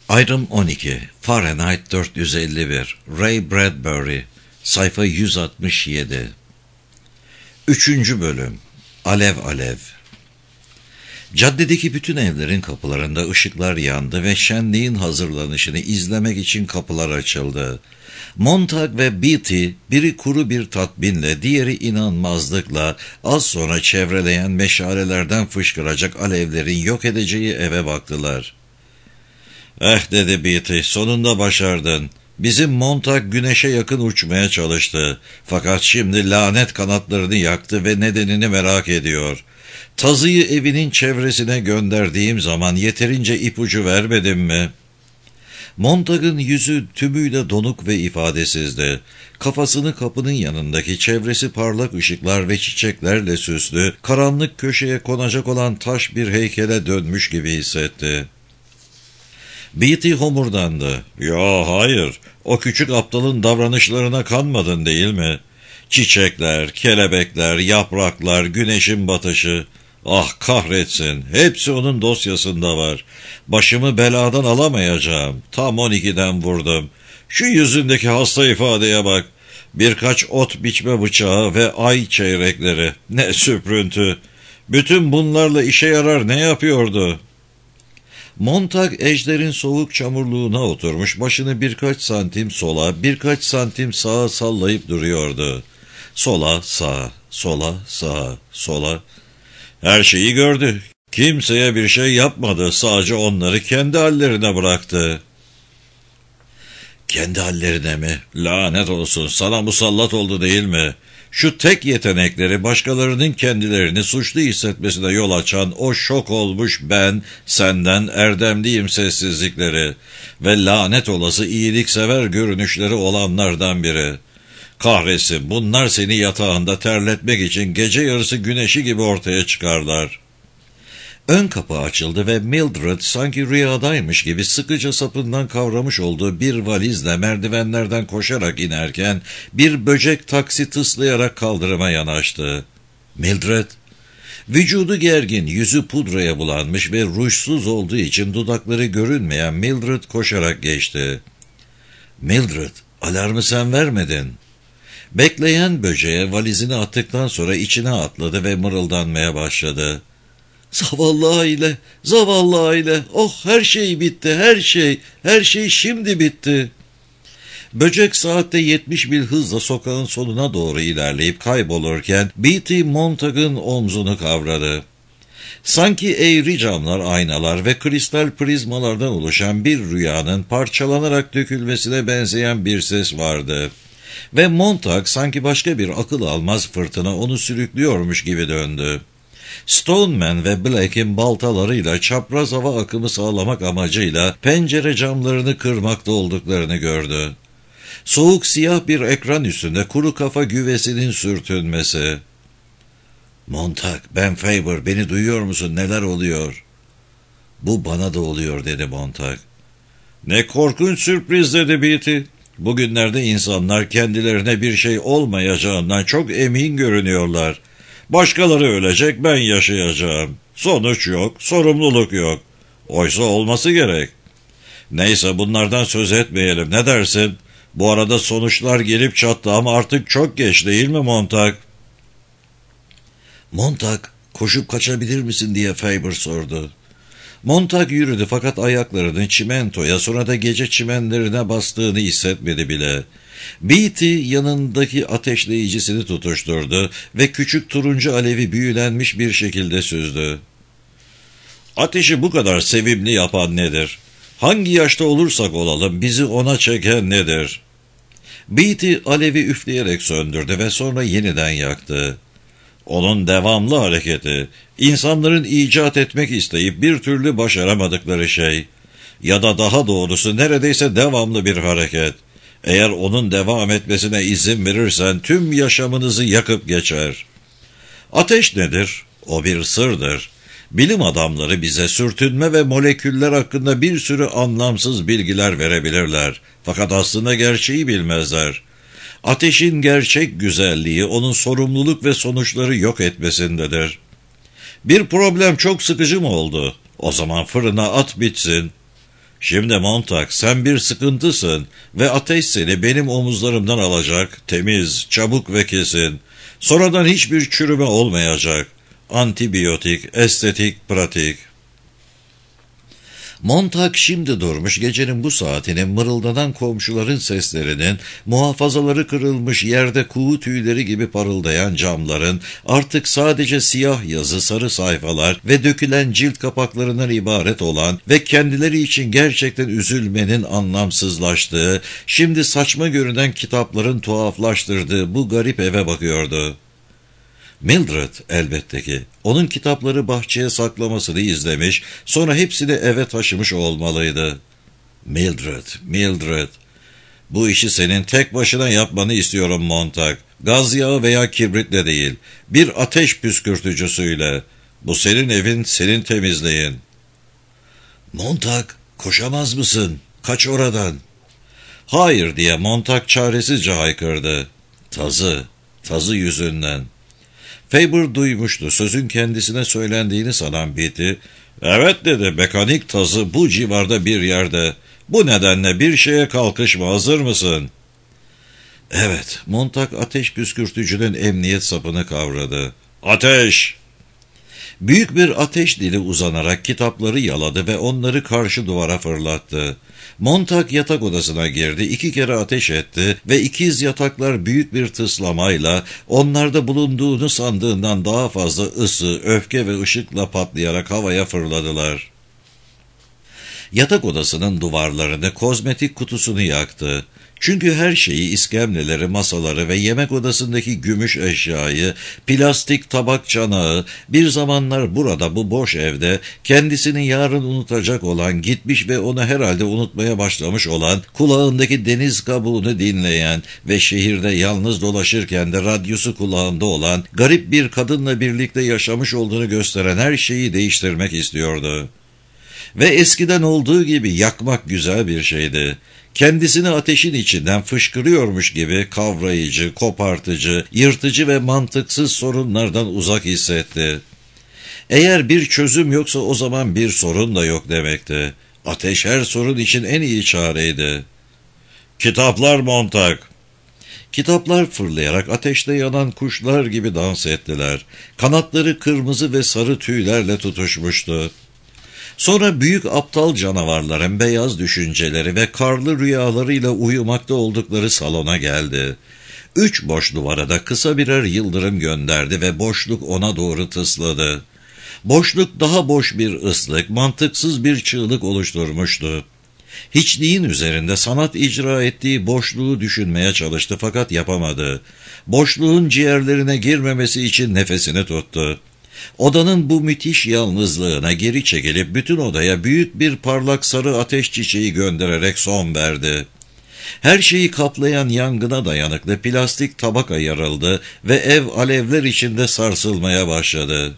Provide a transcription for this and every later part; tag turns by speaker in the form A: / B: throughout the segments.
A: Ayrım 12, Fahrenheit 451, Ray Bradbury, sayfa 167. 3. Bölüm, Alev Alev. Caddedeki bütün evlerin kapılarında ışıklar yandı ve şenliğin hazırlanışını izlemek için kapılar açıldı. Montag ve Beatty, biri kuru bir tatminle, diğeri inanmazlıkla, az sonra çevreleyen meşalelerden fışkıracak alevlerin yok edeceği eve baktılar. "Eh," dedi Beatty, "sonunda başardın. Bizim Montag güneşe yakın uçmaya çalıştı. Fakat şimdi lanet kanatlarını yaktı ve nedenini merak ediyor. Tazıyı evinin çevresine gönderdiğim zaman yeterince ipucu vermedim mi?" Montag'ın yüzü tümüyle donuk ve ifadesizdi. Kafasını kapının yanındaki çevresi parlak ışıklar ve çiçeklerle süslü, karanlık köşeye konacak olan taş bir heykele dönmüş gibi hissetti. Beatty homurdandı. "Ya hayır, o küçük aptalın davranışlarına kanmadın değil mi? Çiçekler, kelebekler, yapraklar, güneşin batışı. Ah kahretsin, hepsi onun dosyasında var. Başımı beladan alamayacağım. Tam 12'den vurdum. Şu yüzündeki hasta ifadeye bak. Birkaç ot biçme bıçağı ve ay çeyrekleri. Ne süprüntü. Bütün bunlarla işe yarar ne yapıyordu?" Montag ejderin soğuk çamurluğuna oturmuş, başını birkaç santim sola, birkaç santim sağa sallayıp duruyordu. Sola, sağa, sola, sağa, sola. Her şeyi gördü. Kimseye bir şey yapmadı, sadece onları kendi hallerine bıraktı. "Kendi hallerine mi? Lanet olsun, sana musallat oldu değil mi? Şu tek yetenekleri başkalarının kendilerini suçlu hissetmesine yol açan o şok olmuş ben, senden erdemliyim sessizlikleri ve lanet olası iyiliksever görünüşleri olanlardan biri. Kahretsin, bunlar seni yatağında terletmek için gece yarısı güneşi gibi ortaya çıkarlar." Ön kapı açıldı ve Mildred sanki rüyadaymış gibi sıkıca sapından kavramış olduğu bir valizle merdivenlerden koşarak inerken bir böcek taksi tıslayarak kaldırıma yanaştı. Mildred, vücudu gergin, yüzü pudraya bulanmış ve rujsuz olduğu için dudakları görünmeyen Mildred koşarak geçti. "Mildred, alarmı sen vermedin." Bekleyen böceğe valizini attıktan sonra içine atladı ve mırıldanmaya başladı. "Zavallı aile, zavallı aile, oh her şey bitti, her şey şimdi bitti." Böcek saatte 70 mil hızla sokağın sonuna doğru ilerleyip kaybolurken Beatty Montag'ın omzunu kavradı. Sanki eğri camlar, aynalar ve kristal prizmalardan oluşan bir rüyanın parçalanarak dökülmesine benzeyen bir ses vardı. Ve Montag sanki başka bir akıl almaz fırtına onu sürüklüyormuş gibi döndü. Stoneman ve Black'in baltalarıyla çapraz hava akımı sağlamak amacıyla pencere camlarını kırmakta olduklarını gördü. Soğuk siyah bir ekran üstünde kuru kafa güvesinin sürtünmesi. "Montag, ben Faber, beni duyuyor musun? Neler oluyor?" "Bu bana da oluyor," dedi Montag. "Ne korkunç sürpriz," dedi Beatty. "Bugünlerde insanlar kendilerine bir şey olmayacağından çok emin görünüyorlar. Başkaları ölecek, ben yaşayacağım. Sonuç yok, sorumluluk yok. Oysa olması gerek. Neyse, bunlardan söz etmeyelim, ne dersin? Bu arada sonuçlar gelip çattı ama artık çok geç değil mi Montag?" "Montag, koşup kaçabilir misin?" diye Faber sordu. Montag yürüdü fakat ayaklarının çimentoya, sonra da gece çimenlerine bastığını hissetmedi bile. Beatty yanındaki ateşleyicisini tutuşturdu ve küçük turuncu alevi büyülenmiş bir şekilde süzdü. "Ateşi bu kadar sevimli yapan nedir? Hangi yaşta olursak olalım bizi ona çeken nedir?" Beatty alevi üfleyerek söndürdü ve sonra yeniden yaktı. "Onun devamlı hareketi, insanların icat etmek isteyip bir türlü başaramadıkları şey, ya da daha doğrusu neredeyse devamlı bir hareket. Eğer onun devam etmesine izin verirsen tüm yaşamınızı yakıp geçer. Ateş nedir? O bir sırdır. Bilim adamları bize sürtünme ve moleküller hakkında bir sürü anlamsız bilgiler verebilirler. Fakat aslında gerçeği bilmezler. Ateşin gerçek güzelliği onun sorumluluk ve sonuçları yok etmesindedir. Bir problem çok sıkıcı mı oldu? O zaman fırına at bitsin. Şimdi Montag, sen bir sıkıntısın ve ateş seni benim omuzlarımdan alacak, temiz, çabuk ve kesin. Sonradan hiçbir çürüme olmayacak. Antibiyotik, estetik, pratik. Montag şimdi durmuş, gecenin bu saatinin mırıldanan komşuların seslerinin, muhafazaları kırılmış yerde kuğu tüyleri gibi parıldayan camların, artık sadece siyah yazı, sarı sayfalar ve dökülen cilt kapaklarından ibaret olan ve kendileri için gerçekten üzülmenin anlamsızlaştığı, şimdi saçma görünen kitapların tuhaflaştırdığı bu garip eve bakıyordu. Mildred elbette ki onun kitapları bahçeye saklamasını izlemiş, sonra hepsini eve taşımış olmalıydı. Mildred, bu işi senin tek başına yapmanı istiyorum Montag. Gaz yağı veya kibritle değil, bir ateş püskürtücüsüyle. Bu senin evin, senin temizliğin. Montag, koşamaz mısın? Kaç oradan. Hayır diye Montag çaresizce haykırdı. Tazı yüzünden. Faber duymuştu. Sözün kendisine söylendiğini sanan Beatty, "Evet," dedi, "mekanik tazı bu civarda bir yerde. Bu nedenle bir şeye kalkışma, hazır mısın?" Evet, Montag ateş püskürtücünün emniyet sapını kavradı. "Ateş!" Büyük bir ateş dili uzanarak kitapları yaladı ve onları karşı duvara fırlattı. Montag yatak odasına girdi, 2 kere ateş etti ve ikiz yataklar büyük bir tıslamayla onlarda bulunduğunu sandığından daha fazla ısı, öfke ve ışıkla patlayarak havaya fırladılar. Yatak odasının duvarlarını, kozmetik kutusunu yaktı. Çünkü her şeyi, iskemleleri, masaları ve yemek odasındaki gümüş eşyayı, plastik tabak çanağı, bir zamanlar burada bu boş evde kendisini yarın unutacak olan, gitmiş ve onu herhalde unutmaya başlamış olan, kulağındaki deniz kabuğunu dinleyen ve şehirde yalnız dolaşırken de radyosu kulağında olan, garip bir kadınla birlikte yaşamış olduğunu gösteren her şeyi değiştirmek istiyordu. Ve eskiden olduğu gibi yakmak güzel bir şeydi. Kendisini ateşin içinden fışkırıyormuş gibi kavrayıcı, kopartıcı, yırtıcı ve mantıksız sorunlardan uzak hissetti. Eğer bir çözüm yoksa o zaman bir sorun da yok demekti. Ateş her sorun için en iyi çareydi. "Kitaplar Montag!" Kitaplar fırlayarak ateşte yanan kuşlar gibi dans ettiler. Kanatları kırmızı ve sarı tüylerle tutuşmuştu. Sonra büyük aptal canavarların beyaz düşünceleri ve karlı rüyalarıyla uyumakta oldukları salona geldi. 3 boş duvara da kısa birer yıldırım gönderdi ve boşluk ona doğru tısladı. Boşluk daha boş bir ıslık, mantıksız bir çığlık oluşturmuştu. Hiçliğin üzerinde sanat icra ettiği boşluğu düşünmeye çalıştı fakat yapamadı. Boşluğun ciğerlerine girmemesi için nefesini tuttu. Odanın bu müthiş yalnızlığına geri çekilip bütün odaya büyük bir parlak sarı ateş çiçeği göndererek son verdi. Her şeyi kaplayan yangına dayanıklı plastik tabaka yarıldı ve ev alevler içinde sarsılmaya başladı.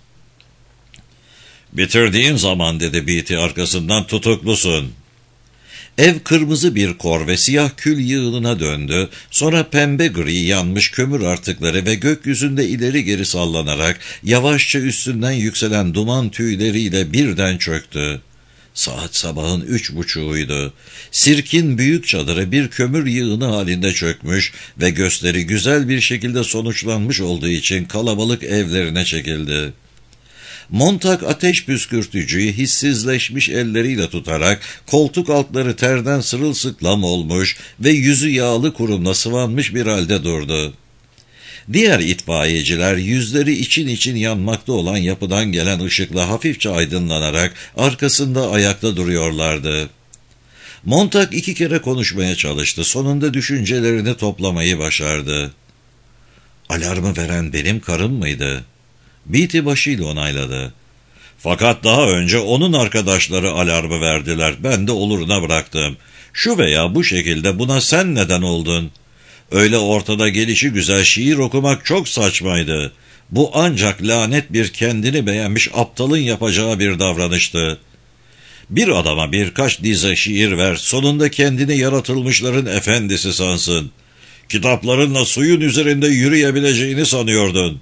A: "Bitirdiğin zaman," dedi Beatty arkasından, "tutuklusun." Ev kırmızı bir kor ve siyah kül yığınına döndü, sonra pembe gri yanmış kömür artıkları ve gökyüzünde ileri geri sallanarak yavaşça üstünden yükselen duman tüyleriyle birden çöktü. Saat sabahın 3:30'uydu. Sirkin büyük çadırı bir kömür yığını halinde çökmüş ve gösteri güzel bir şekilde sonuçlanmış olduğu için kalabalık evlerine çekildi. Montag ateş püskürtücüyü hissizleşmiş elleriyle tutarak koltuk altları terden sırılsıklam olmuş ve yüzü yağlı kurumla sıvanmış bir halde durdu. Diğer itfaiyeciler yüzleri için için yanmakta olan yapıdan gelen ışıkla hafifçe aydınlanarak arkasında ayakta duruyorlardı. Montag 2 kere konuşmaya çalıştı. Sonunda düşüncelerini toplamayı başardı. "Alarmı veren benim karım mıydı?" Beatty başıyla onayladı. "Fakat daha önce onun arkadaşları alarmı verdiler. Ben de oluruna bıraktım. Şu veya bu şekilde buna sen neden oldun? Öyle ortada gelişi güzel şiir okumak çok saçmaydı. Bu ancak lanet bir kendini beğenmiş aptalın yapacağı bir davranıştı. Bir adama birkaç dize şiir ver, sonunda kendini yaratılmışların efendisi sansın. Kitaplarınla suyun üzerinde yürüyebileceğini sanıyordun.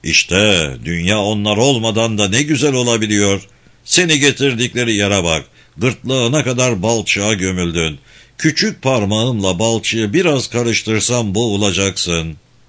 A: İşte dünya onlar olmadan da ne güzel olabiliyor. Seni getirdikleri yere bak. Gırtlağına kadar balçığa gömüldün. Küçük parmağımla balçığı biraz karıştırsam boğulacaksın.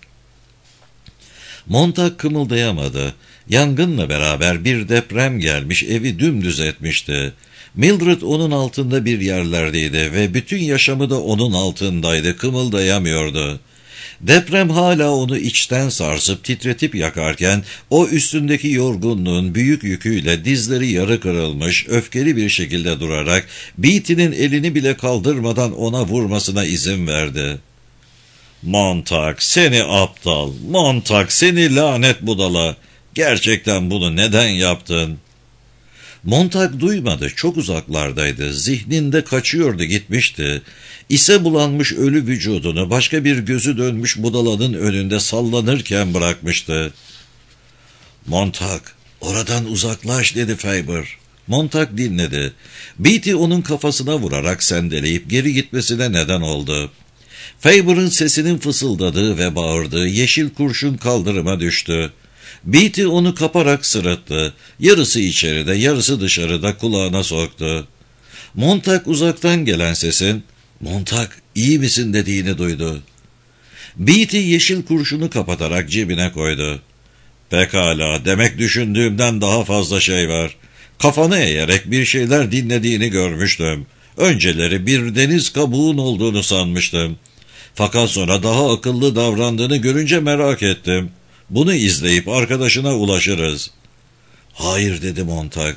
A: Montag kımıldayamadı. Yangınla beraber bir deprem gelmiş, evi dümdüz etmişti. Mildred onun altında bir yerlerdeydi ve bütün yaşamı da onun altındaydı, kımıldayamıyordu. Deprem hala onu içten sarsıp titretip yakarken, o üstündeki yorgunluğun büyük yüküyle dizleri yarı kırılmış, öfkeli bir şekilde durarak, Beatty'nin elini bile kaldırmadan ona vurmasına izin verdi. ''Montag, seni aptal, Montag, seni lanet budala, gerçekten bunu neden yaptın?'' Montag duymadı, çok uzaklardaydı, zihninde kaçıyordu gitmişti. İse bulanmış ölü vücudunu başka bir gözü dönmüş budalanın önünde sallanırken bırakmıştı. ''Montag, oradan uzaklaş'' dedi Faber. Montag dinledi. Beatty onun kafasına vurarak sendeleyip geri gitmesine neden oldu. Faber'ın sesinin fısıldadığı ve bağırdığı yeşil kurşun kaldırıma düştü. Beatty onu kaparak sırıttı. Yarısı içeride, yarısı dışarıda kulağına soktu. Montag uzaktan gelen sesin ''Montag, iyi misin?'' dediğini duydu. Beatty yeşil kurşunu kapatarak cebine koydu. ''Pekala, demek düşündüğümden daha fazla şey var. Kafanı eğerek bir şeyler dinlediğini görmüştüm. Önceleri bir deniz kabuğun olduğunu sanmıştım. Fakat sonra daha akıllı davrandığını görünce merak ettim. Bunu izleyip arkadaşına ulaşırız.'' ''Hayır'' dedi Montag.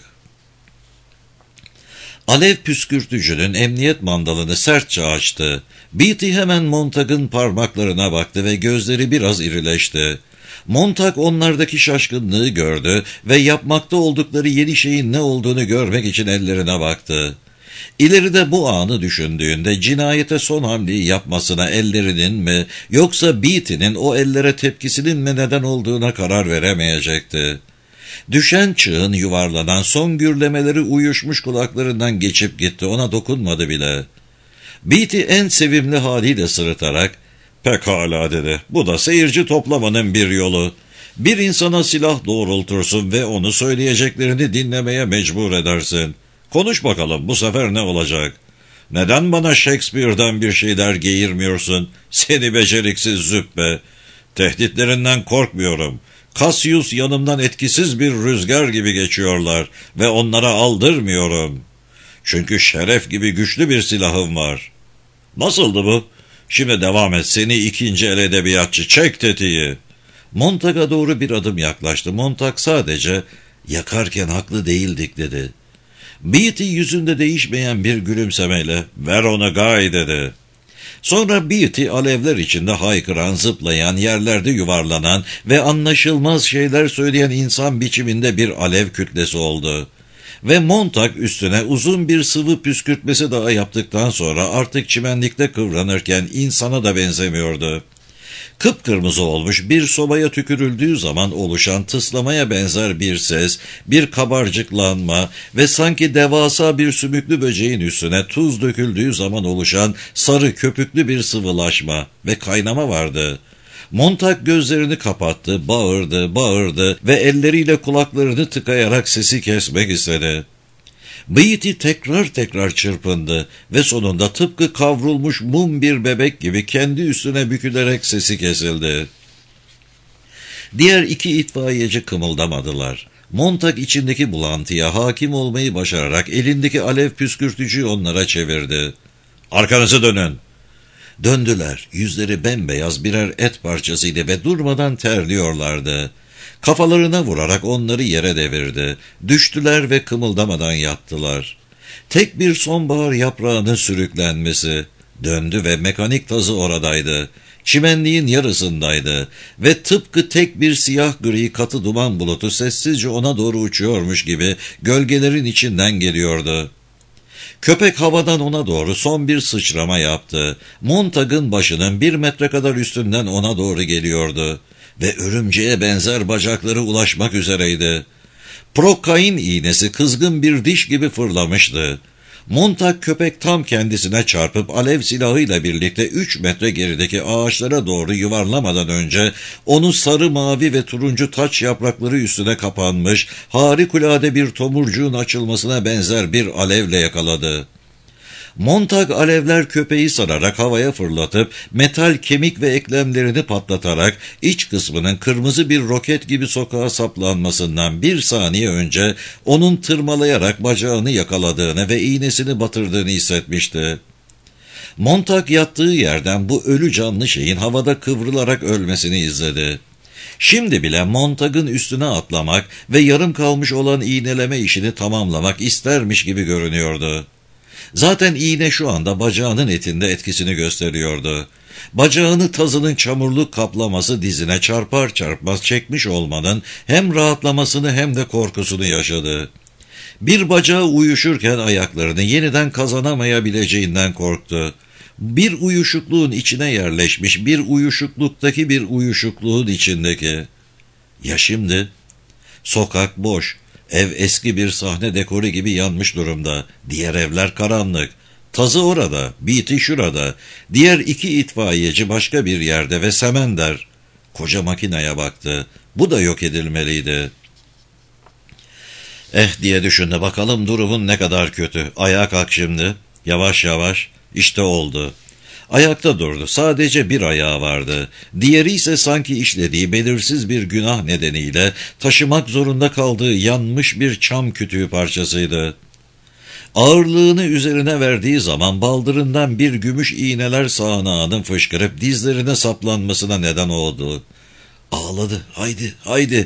A: Alev püskürtücünün emniyet mandalını sertçe açtı. Beatty hemen Montag'ın parmaklarına baktı ve gözleri biraz irileşti. Montag onlardaki şaşkınlığı gördü ve yapmakta oldukları yeni şeyin ne olduğunu görmek için ellerine baktı. İleride bu anı düşündüğünde cinayete son hamleyi yapmasına ellerinin mi yoksa Beatty'nin o ellere tepkisinin mi neden olduğuna karar veremeyecekti. Düşen çığın yuvarlanan son gürlemeleri uyuşmuş kulaklarından geçip gitti, ona dokunmadı bile. Beatty en sevimli haliyle sırıtarak ''Pekala'' dedi. ''Bu da seyirci toplamanın bir yolu. Bir insana silah doğrultursun ve onu söyleyeceklerini dinlemeye mecbur edersin. Konuş bakalım, bu sefer ne olacak? Neden bana Shakespeare'den bir şeyler geğirmiyorsun? Seni beceriksiz züppe. Tehditlerinden korkmuyorum. Cassius yanımdan etkisiz bir rüzgar gibi geçiyorlar ve onlara aldırmıyorum. Çünkü şeref gibi güçlü bir silahım var. Nasıldı bu? Şimdi devam et, seni ikinci el edebiyatçı, çek tetiği. Montag'a doğru bir adım yaklaştı. Montag sadece yakarken haklı değildik dedi. Beatty yüzünde değişmeyen bir gülümsemeyle ver onu Guy dedi. Sonra Beatty alevler içinde haykıran, zıplayan, yerlerde yuvarlanan ve anlaşılmaz şeyler söyleyen insan biçiminde bir alev kütlesi oldu. Ve Montag üstüne uzun bir sıvı püskürtmesi daha yaptıktan sonra artık çimenlikte kıvranırken insana da benzemiyordu. Kıpkırmızı olmuş, bir sobaya tükürüldüğü zaman oluşan tıslamaya benzer bir ses, bir kabarcıklanma ve sanki devasa bir sümüklü böceğin üstüne tuz döküldüğü zaman oluşan sarı köpüklü bir sıvılaşma ve kaynama vardı. Montag gözlerini kapattı, bağırdı ve elleriyle kulaklarını tıkayarak sesi kesmek istedi. Beatty tekrar çırpındı ve sonunda tıpkı kavrulmuş mum bir bebek gibi kendi üstüne bükülerek sesi kesildi. Diğer iki itfaiyeci kımıldamadılar. Montag içindeki bulantıya hakim olmayı başararak elindeki alev püskürtücüyü onlara çevirdi. ''Arkanızı dönün.'' Döndüler. Yüzleri bembeyaz birer et parçasıydı ve durmadan terliyorlardı. Kafalarına vurarak onları yere devirdi. Düştüler ve kımıldamadan yattılar. Tek bir sonbahar yaprağının sürüklenmesi. Döndü ve mekanik tazı oradaydı. Çimenliğin yarısındaydı ve tıpkı tek bir siyah gri katı duman bulutu sessizce ona doğru uçuyormuş gibi gölgelerin içinden geliyordu. Köpek havadan ona doğru son bir sıçrama yaptı. Montag'ın başının 1 metre kadar üstünden ona doğru geliyordu ve örümceğe benzer bacakları ulaşmak üzereydi. Prokain iğnesi kızgın bir diş gibi fırlamıştı. Montag köpek tam kendisine çarpıp alev silahıyla birlikte 3 metre gerideki ağaçlara doğru yuvarlamadan önce onu sarı, mavi ve turuncu taç yaprakları üstüne kapanmış harikulade bir tomurcuğun açılmasına benzer bir alevle yakaladı. Montag alevler köpeği sararak havaya fırlatıp metal kemik ve eklemlerini patlatarak iç kısmının kırmızı bir roket gibi sokağa saplanmasından 1 saniye önce onun tırmalayarak bacağını yakaladığını ve iğnesini batırdığını hissetmişti. Montag yattığı yerden bu ölü canlı şeyin havada kıvrılarak ölmesini izledi. Şimdi bile Montag'ın üstüne atlamak ve yarım kalmış olan iğneleme işini tamamlamak istermiş gibi görünüyordu. Zaten iğne şu anda bacağının etinde etkisini gösteriyordu. Bacağını tazının çamurluk kaplaması dizine çarpar çarpmaz çekmiş olmanın hem rahatlamasını hem de korkusunu yaşadı. Bir bacağı uyuşurken ayaklarını yeniden kazanamayabileceğinden korktu. Bir uyuşukluğun içine yerleşmiş, bir uyuşukluktaki bir uyuşukluğun içindeki. Ya şimdi? Sokak boş. Ev eski bir sahne dekoru gibi yanmış durumda. Diğer evler karanlık. Tazı orada, Beatty şurada. Diğer 2 itfaiyeci başka bir yerde ve Semender. Koca makineye baktı. Bu da yok edilmeliydi. Diye düşündü, bakalım durumun ne kadar kötü. Ayağa kalk şimdi. Yavaş yavaş. İşte oldu. Ayakta durdu. Sadece bir ayağı vardı. Diğeri ise sanki işlediği belirsiz bir günah nedeniyle taşımak zorunda kaldığı yanmış bir çam kütüğü parçasıydı. Ağırlığını üzerine verdiği zaman baldırından bir gümüş iğneler sağanağının fışkırıp dizlerine saplanmasına neden oldu. Ağladı. Haydi,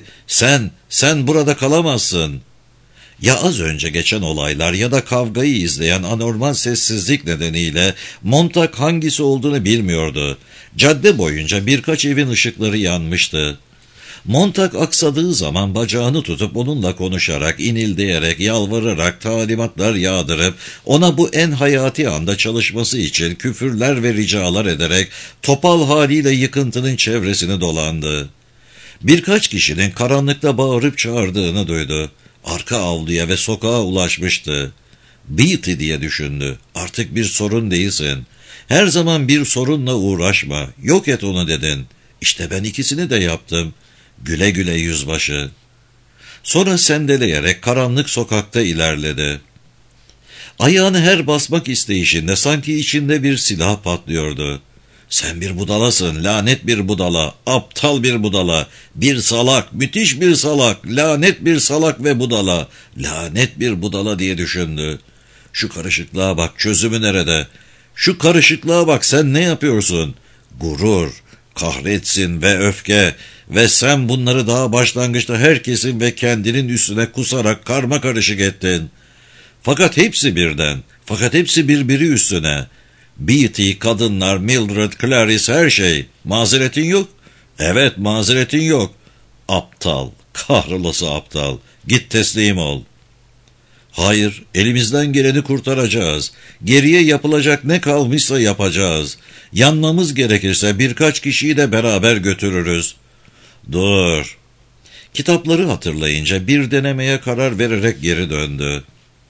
A: sen burada kalamazsın. Ya az önce geçen olaylar ya da kavgayı izleyen anormal sessizlik nedeniyle Montag hangisi olduğunu bilmiyordu. Cadde boyunca birkaç evin ışıkları yanmıştı. Montag aksadığı zaman bacağını tutup onunla konuşarak, inildeyerek, yalvararak, talimatlar yağdırıp, ona bu en hayati anda çalışması için küfürler ve ricalar ederek topal haliyle yıkıntının çevresini dolandı. Birkaç kişinin karanlıkta bağırıp çağırdığını duydu. Arka avluya ve sokağa ulaşmıştı. Beatty diye düşündü. Artık bir sorun değilsin. Her zaman bir sorunla uğraşma. Yok et onu dedin. İşte ben ikisini de yaptım. Güle güle yüzbaşı. Sonra sendeleyerek karanlık sokakta ilerledi. Ayağını her basmak isteyişinde sanki içinde bir silah patlıyordu. Sen bir budalasın, lanet bir budala, aptal bir budala, bir salak, müthiş bir salak, lanet bir salak ve budala, lanet bir budala diye düşündü. Şu karışıklığa bak, çözümü nerede? Şu karışıklığa bak, sen ne yapıyorsun? Gurur, kahretsin ve öfke ve sen bunları daha başlangıçta herkesin ve kendinin üstüne kusarak karma karışık ettin. Fakat hepsi birden, fakat hepsi birbiri üstüne. Beatty, kadınlar, Mildred, Clarice, her şey. Mazeretin yok. Evet, mazeretin yok. Aptal, kahrolası aptal. Git teslim ol. Hayır, elimizden geleni kurtaracağız. Geriye yapılacak ne kalmışsa yapacağız. Yanmamız gerekirse birkaç kişiyi de beraber götürürüz. Dur. Kitapları hatırlayınca bir denemeye karar vererek geri döndü.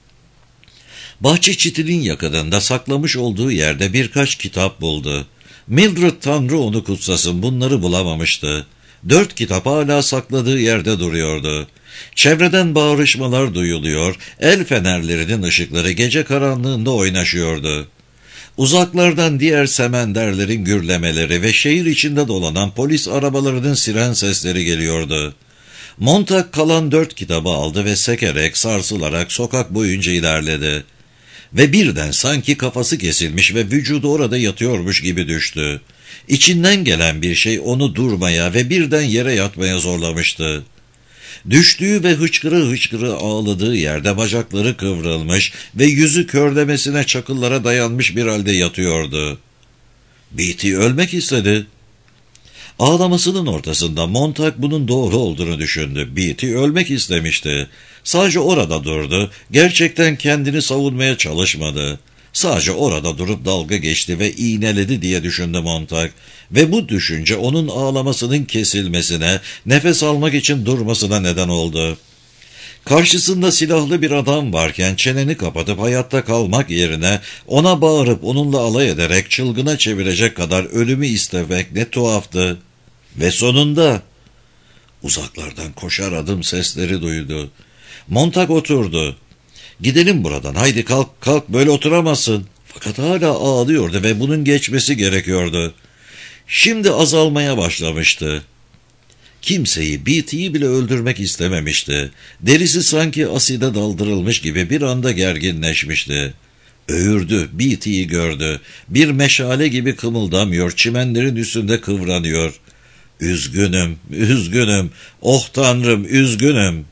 A: Bahçe çitinin yakınında saklamış olduğu yerde birkaç kitap buldu. Mildred Tanrı onu kutsasın bunları bulamamıştı. 4 kitap hala sakladığı yerde duruyordu. Çevreden bağırışmalar duyuluyor, el fenerlerinin ışıkları gece karanlığında oynaşıyordu. Uzaklardan diğer semenderlerin gürlemeleri ve şehir içinde dolanan polis arabalarının siren sesleri geliyordu. Montag kalan 4 kitabı aldı ve sekerek, sarsılarak sokak boyunca ilerledi. Ve birden sanki kafası kesilmiş ve vücudu orada yatıyormuş gibi düştü. İçinden gelen bir şey onu durmaya ve birden yere yatmaya zorlamıştı. Düştüğü ve hıçkıra hıçkıra ağladığı yerde bacakları kıvrılmış ve yüzü körlemesine çakıllara dayanmış bir halde yatıyordu. Beatty ölmek istedi. Ağlamasının ortasında Montag bunun doğru olduğunu düşündü. Beatty ölmek istemişti. Sadece orada durdu. Gerçekten kendini savunmaya çalışmadı. Sadece orada durup dalga geçti ve iğneledi diye düşündü Montag. Ve bu düşünce onun ağlamasının kesilmesine, nefes almak için durmasına neden oldu. Karşısında silahlı bir adam varken çeneni kapatıp hayatta kalmak yerine ona bağırıp onunla alay ederek çılgına çevirecek kadar ölümü istemek ne tuhaftı. Ve sonunda uzaklardan koşar adım sesleri duydu. Montag oturdu. "Gidelim buradan, haydi kalk kalk, böyle oturamazsın." Fakat hala ağlıyordu ve bunun geçmesi gerekiyordu. Şimdi azalmaya başlamıştı. Kimseyi, Beatty'yi bile öldürmek istememişti. Derisi sanki aside daldırılmış gibi bir anda gerginleşmişti. Öğürdü, Beatty'yi gördü. Bir meşale gibi kımıldamıyor, çimenlerin üstünde kıvranıyor. "Üzgünüm, üzgünüm, oh Tanrım, üzgünüm."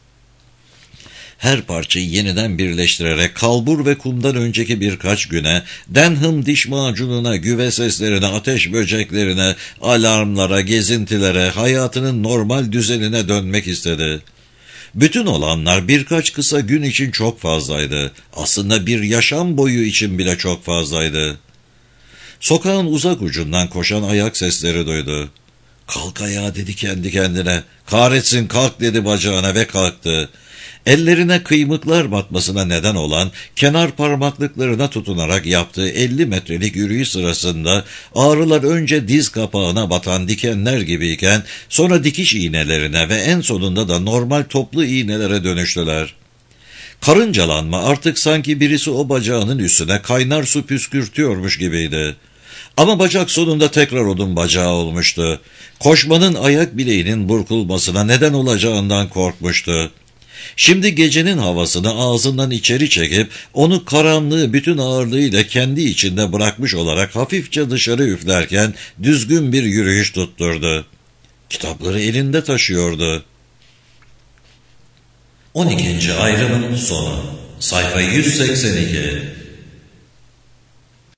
A: Her parçayı yeniden birleştirerek kalbur ve kumdan önceki birkaç güne, Denham diş macununa, güve seslerine, ateş böceklerine, alarmlara, gezintilere, hayatının normal düzenine dönmek istedi. Bütün olanlar birkaç kısa gün için çok fazlaydı. Aslında bir yaşam boyu için bile çok fazlaydı. Sokağın uzak ucundan koşan ayak sesleri duydu. "Kalk ayağa," dedi kendi kendine. "Kahretsin, kalk," dedi bacağına ve kalktı. Ellerine kıymıklar batmasına neden olan, kenar parmaklıklarına tutunarak yaptığı 50 metrelik yürüyüş sırasında ağrılar önce diz kapağına batan dikenler gibiyken sonra dikiş iğnelerine ve en sonunda da normal toplu iğnelere dönüştüler. Karıncalanma artık sanki birisi o bacağının üstüne kaynar su püskürtüyormuş gibiydi. Ama bacak sonunda tekrar odun bacağı olmuştu. Koşmanın ayak bileğinin burkulmasına neden olacağından korkmuştu. Şimdi gecenin havasını ağzından içeri çekip onu karanlığı bütün ağırlığıyla kendi içinde bırakmış olarak hafifçe dışarı üflerken düzgün bir yürüyüş tutturdu. Kitapları elinde taşıyordu. 12. ayrımın sonu. Sayfa 182.